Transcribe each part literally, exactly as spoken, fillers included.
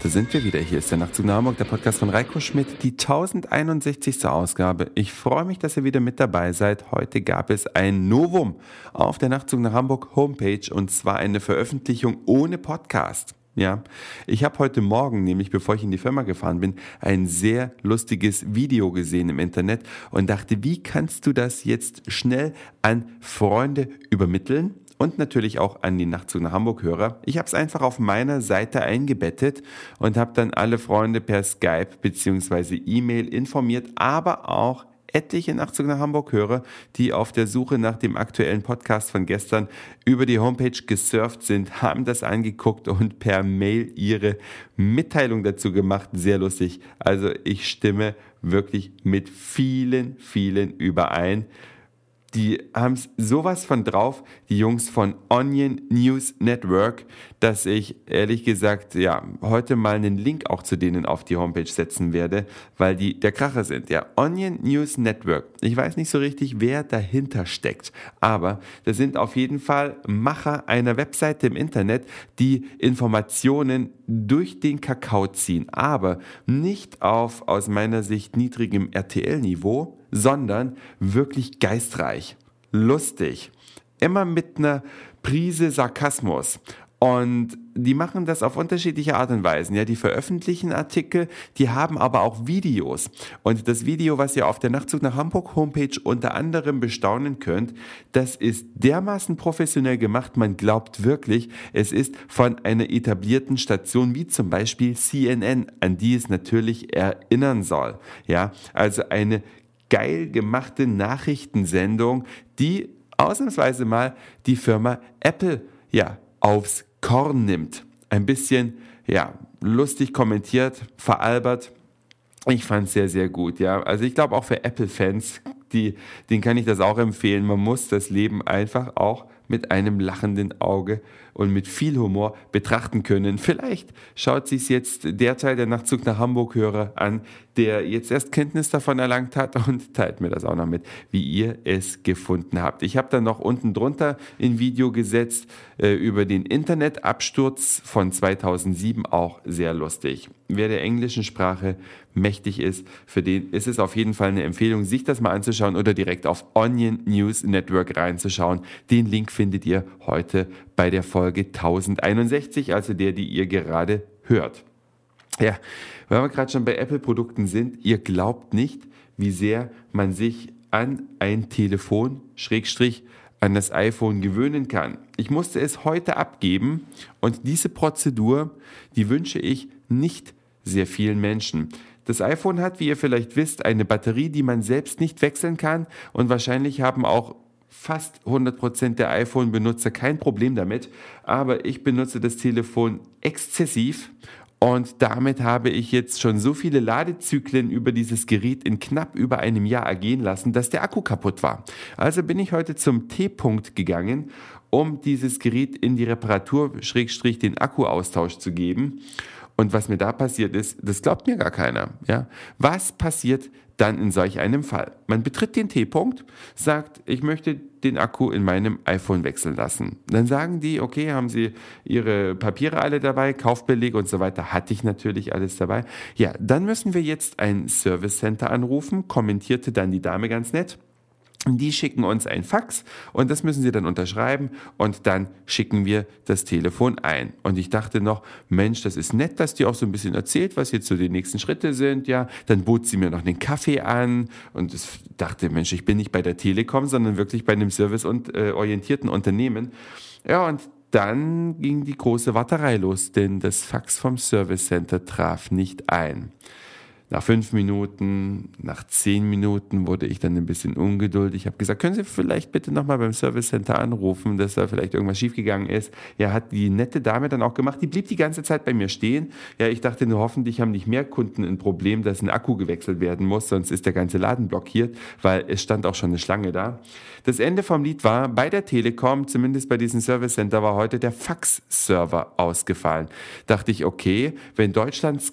Da sind wir wieder. Hier ist der Nachtzug nach Hamburg, der Podcast von Reiko Schmidt, die tausendeinundsechzigste Ausgabe. Ich freue mich, dass ihr wieder mit dabei seid. Heute gab es ein Novum auf der Nachtzug nach Hamburg Homepage und zwar eine Veröffentlichung ohne Podcast. Ja, ich habe heute Morgen, nämlich bevor ich in die Firma gefahren bin, ein sehr lustiges Video gesehen im Internet und dachte, wie kannst du das jetzt schnell an Freunde übermitteln? Und natürlich auch an die Nachtzug nach Hamburg-Hörer. Ich habe es einfach auf meiner Seite eingebettet und habe dann alle Freunde per Skype bzw. E-Mail informiert, aber auch etliche Nachtzug nach Hamburg-Hörer, die auf der Suche nach dem aktuellen Podcast von gestern über die Homepage gesurft sind, haben das angeguckt und per Mail ihre Mitteilung dazu gemacht. Sehr lustig. Also ich stimme wirklich mit vielen, vielen überein. Die haben es sowas von drauf, die Jungs von Onion News Network, dass ich ehrlich gesagt ja heute mal einen Link auch zu denen auf die Homepage setzen werde, weil die der Kracher sind. Ja, Onion News Network. Ich weiß nicht so richtig, wer dahinter steckt, aber das sind auf jeden Fall Macher einer Webseite im Internet, die Informationen durch den Kakao ziehen, aber nicht auf aus meiner Sicht niedrigem R T L-Niveau, sondern wirklich geistreich, lustig, immer mit einer Prise Sarkasmus. Und die machen das auf unterschiedliche Art und Weisen. Ja, die veröffentlichen Artikel, die haben aber auch Videos. Und das Video, was ihr auf der Nachtzug nach Hamburg Homepage unter anderem bestaunen könnt, das ist dermaßen professionell gemacht, man glaubt wirklich, es ist von einer etablierten Station wie zum Beispiel C N N, an die es natürlich erinnern soll. Ja, also eine geil gemachte Nachrichtensendung, die ausnahmsweise mal die Firma Apple ja aufs Korn nimmt. Ein bisschen ja lustig kommentiert, veralbert. Ich fand es sehr, sehr gut. Ja, also ich glaube auch für Apple-Fans, die, denen kann ich das auch empfehlen. Man muss das Leben einfach auch mit einem lachenden Auge und mit viel Humor betrachten können. Vielleicht schaut sich jetzt der Teil der Nachtzug nach Hamburg-Hörer an, der jetzt erst Kenntnis davon erlangt hat und teilt mir das auch noch mit, wie ihr es gefunden habt. Ich habe dann noch unten drunter ein Video gesetzt äh, über den Internetabsturz von zweitausendsieben, auch sehr lustig. Wer der englischen Sprache mächtig ist, für den ist es auf jeden Fall eine Empfehlung, sich das mal anzuschauen oder direkt auf Onion News Network reinzuschauen. Den Link findet ihr heute bei der Folge tausendeinundsechzig, also der, die ihr gerade hört. Ja, weil wir gerade schon bei Apple-Produkten sind, ihr glaubt nicht, wie sehr man sich an ein Telefon, Schrägstrich, an das iPhone gewöhnen kann. Ich musste es heute abgeben und diese Prozedur, die wünsche ich nicht sehr vielen Menschen. Das iPhone hat, wie ihr vielleicht wisst, eine Batterie, die man selbst nicht wechseln kann und wahrscheinlich haben auch fast hundert Prozent der iPhone-Benutzer kein Problem damit, aber ich benutze das Telefon exzessiv und damit habe ich jetzt schon so viele Ladezyklen über dieses Gerät in knapp über einem Jahr ergehen lassen, dass der Akku kaputt war. Also bin ich heute zum T-Punkt gegangen, um dieses Gerät in die Reparatur, Schrägstrich den Akkuaustausch zu geben. Und was mir da passiert ist, das glaubt mir gar keiner. Ja? Was passiert dann in solch einem Fall? Man betritt den T-Punkt, sagt, ich möchte den Akku in meinem iPhone wechseln lassen. Dann sagen die, okay, haben Sie Ihre Papiere alle dabei, Kaufbeleg und so weiter, hatte ich natürlich alles dabei. Ja, dann müssen wir jetzt ein Service Center anrufen, kommentierte dann die Dame ganz nett. Die schicken uns ein Fax und das müssen sie dann unterschreiben und dann schicken wir das Telefon ein. Und ich dachte noch, Mensch, das ist nett, dass die auch so ein bisschen erzählt, was jetzt so die nächsten Schritte sind. Ja, dann bot sie mir noch einen Kaffee an und ich dachte, Mensch, ich bin nicht bei der Telekom, sondern wirklich bei einem serviceorientierten Unternehmen. Ja, und dann ging die große Warterei los, denn das Fax vom Service Center traf nicht ein. Nach fünf Minuten, nach zehn Minuten wurde ich dann ein bisschen ungeduldig. Ich habe gesagt, können Sie vielleicht bitte nochmal beim Service Center anrufen, dass da vielleicht irgendwas schiefgegangen ist. Ja, hat die nette Dame dann auch gemacht. Die blieb die ganze Zeit bei mir stehen. Ja, ich dachte nur, hoffentlich haben nicht mehr Kunden ein Problem, dass ein Akku gewechselt werden muss, sonst ist der ganze Laden blockiert, weil es stand auch schon eine Schlange da. Das Ende vom Lied war, bei der Telekom, zumindest bei diesem Service Center, war heute der Fax-Server ausgefallen. Dachte ich, okay, wenn Deutschlands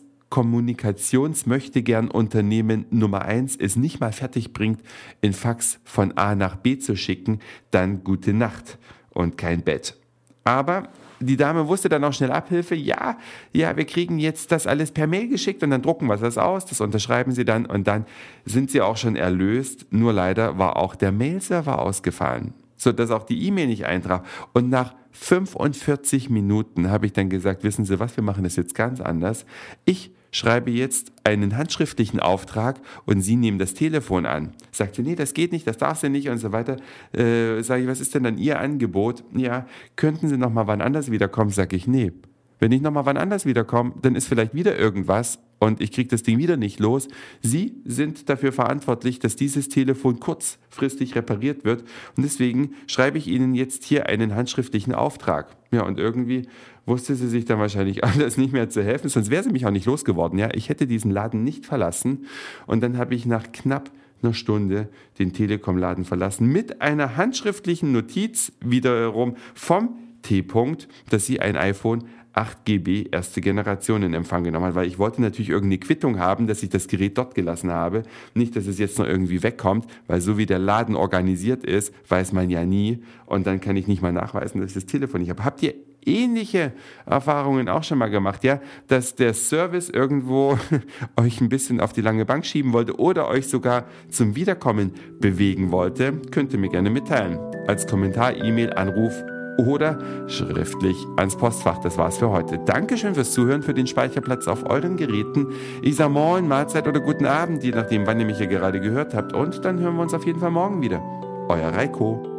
Kommunikationsmöchtegern-Unternehmen Nummer eins es nicht mal fertig bringt, in Fax von A nach B zu schicken, dann gute Nacht und kein Bett. Aber die Dame wusste dann auch schnell Abhilfe. Ja, ja, wir kriegen jetzt das alles per Mail geschickt und dann drucken wir das aus, das unterschreiben Sie dann und dann sind Sie auch schon erlöst. Nur leider war auch der Mailserver ausgefallen, sodass auch die E-Mail nicht eintraf. Und nach fünfundvierzig Minuten habe ich dann gesagt, wissen Sie was, wir machen das jetzt ganz anders. Ich schreibe jetzt einen handschriftlichen Auftrag und Sie nehmen das Telefon an. Sagt sie, nee, das geht nicht, das darf sie nicht und so weiter. Äh, sage ich, was ist denn dann Ihr Angebot? Ja, könnten Sie noch mal wann anders wiederkommen? Sage ich, nee. Wenn ich noch mal wann anders wiederkomme, dann ist vielleicht wieder irgendwas und ich kriege das Ding wieder nicht los. Sie sind dafür verantwortlich, dass dieses Telefon kurzfristig repariert wird und deswegen schreibe ich Ihnen jetzt hier einen handschriftlichen Auftrag. Ja, und irgendwie wusste sie sich dann wahrscheinlich anders nicht mehr zu helfen, sonst wäre sie mich auch nicht losgeworden. Ja, ich hätte diesen Laden nicht verlassen und dann habe ich nach knapp einer Stunde den Telekom-Laden verlassen mit einer handschriftlichen Notiz wiederum vom T-Punkt, dass sie ein iPhone acht Gigabyte erste Generation in Empfang genommen hat, weil ich wollte natürlich irgendeine Quittung haben, dass ich das Gerät dort gelassen habe. Nicht, dass es jetzt noch irgendwie wegkommt, weil so wie der Laden organisiert ist, weiß man ja nie und dann kann ich nicht mal nachweisen, dass ich das Telefon nicht habe. Habt ihr ähnliche Erfahrungen auch schon mal gemacht, ja, dass der Service irgendwo euch ein bisschen auf die lange Bank schieben wollte oder euch sogar zum Wiederkommen bewegen wollte? Könnt ihr mir gerne mitteilen. Als Kommentar, E-Mail, Anruf oder schriftlich ans Postfach. Das war's für heute. Dankeschön fürs Zuhören, für den Speicherplatz auf euren Geräten. Ich sage Moin, Mahlzeit oder guten Abend, je nachdem, wann ihr mich hier gerade gehört habt. Und dann hören wir uns auf jeden Fall morgen wieder. Euer Reiko.